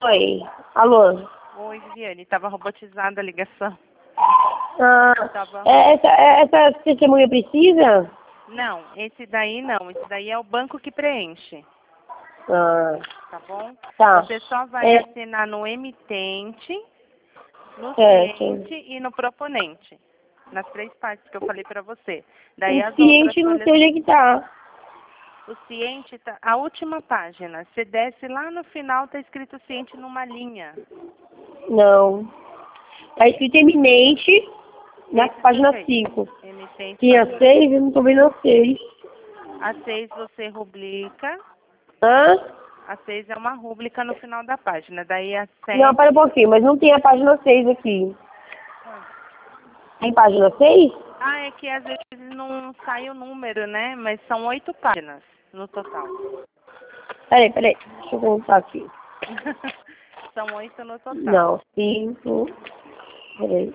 Oi, alô? Oi, Viviane, estava robotizada a ligação. Ah, Tava... essa testemunha precisa? Não, esse daí não. Esse daí é o banco que preenche, Ah, tá bom? tá. Você só vai assinar no emitente, no Certo. ciente e no proponente. Nas 3 partes que eu falei para você. Daí O as outras ciente não folhas... sei onde é que tá. O ciente tá... A última página. Você desce lá no final, tá escrito ciente numa linha. Não. Tá escrito eminente na Esse página você fez. 5. Emitente, Tinha página 6, eu não tô vendo a 6. A 6 você rubrica. Hã? A 6 é uma rúbrica no final da página. Daí a Não, 7... para um pouquinho, mas não tem a página 6 aqui. Tem página 6? Ah, é que às vezes não sai o número, né? Mas são 8 páginas no total. Peraí. Deixa eu contar aqui. São 8 no total. Não, 5. Peraí.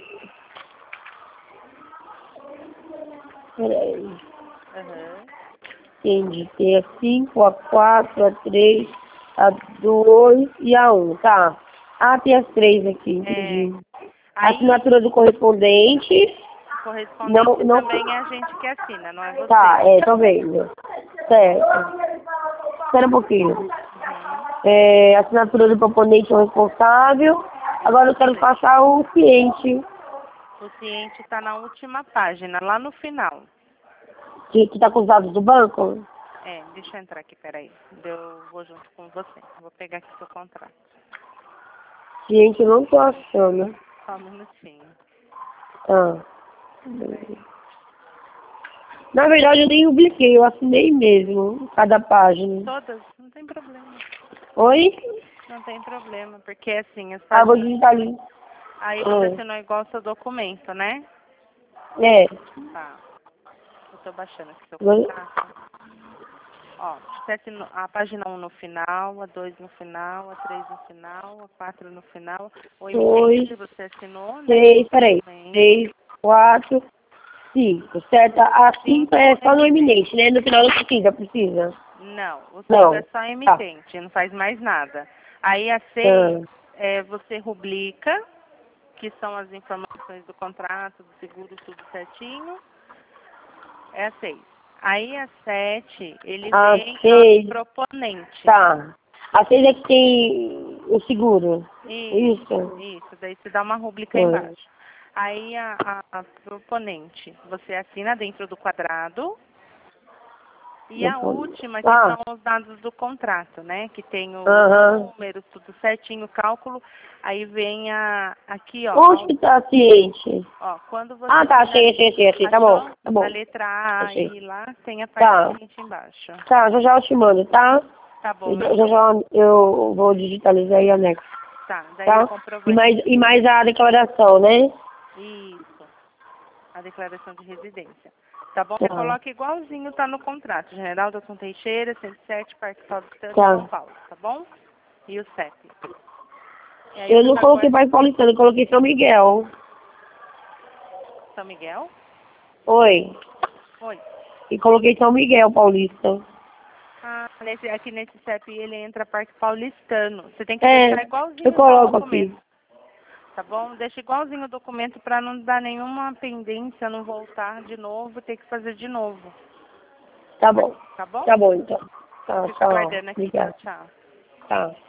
Aham. Entendi. Tem a 5, a 4, a 3, a 2 e a 1, tá? Ah, tem as 3 aqui, entendi. Aí, Assinatura do correspondente. correspondente Não. também é a gente que assina, não é Tá, você. tô vendo. Certo. Espera um pouquinho. Uhum. Assinatura do proponente ou responsável. Agora eu quero passar o cliente, O ciente está na última página, lá no final. que tá com os dados do banco. Deixa eu entrar aqui, peraí. Eu vou junto com você. Vou pegar aqui seu contrato. Cliente, eu não tô achando. Só um minutinho. Ah. Na verdade, eu nem rubriquei, eu assinei mesmo, cada página. Todas? Não tem problema. Oi? Não tem problema, porque assim, as Ah, vou páginas... digitalizar. Aí você assinou igual seu documento, né? É. Tá. Eu tô baixando aqui seu Vou- contrato. Ó, você assinou a página 1 no final, a 2 no final, a 3 no final, a 4 no final. O emitente 2, você assinou, né? 6, peraí. Documento. 3, 4, 5, certo? A 5 5 é só no emitente. eminente, né? No final não precisa. Não, o 5 é Não. só Tá. emitente, não faz mais nada. Aí a 6 Ah. você rubrica, que são as informações do contrato, do seguro, tudo certinho. É a 6. Aí a 7, ele A vem no 6, proponente. tá. A 6 é que tem o seguro. Isso. Isso. Daí você dá uma rúbrica Ah. embaixo. Aí a proponente, você assina dentro do quadrado. E a última, que Ah. são os dados do contrato, né? Que tem os Aham. números, tudo certinho, o cálculo. Aí vem aqui, ó. Onde que tá ciente? Ó, quando você Ah, tá, assina, achei. Tá achou? bom. A letra A Achei. e lá tem a parte Tá. seguinte embaixo. Tá, já eu te mando, tá? Tá bom, Já eu vou digitalizar e anexo, tá. Daí o tá? comprovante. E mais a declaração, né? Isso. A declaração de residência. Tá bom? Você Tá. coloca igualzinho, tá no contrato. General Doutor Teixeira, 107, Parque Paulistano, São Tá. Paulo. Tá bom? E o CEP. E aí Eu vocês não coloquei aguardam. Parque Paulistano, eu coloquei São Miguel. São Miguel? Oi. Oi. E coloquei São Miguel Paulista. Ah, aqui nesse CEP ele entra Parque Paulistano. Você tem que deixar Eu igualzinho o coloco aqui. documento. Tá bom? Deixa igualzinho o documento para não dar nenhuma pendência, não voltar de novo, ter que fazer de novo. Tá bom. Tá bom? Tá bom, então. Tá, Fico tchau. aguardando aqui. Tchau, Obrigada. tchau. Tá.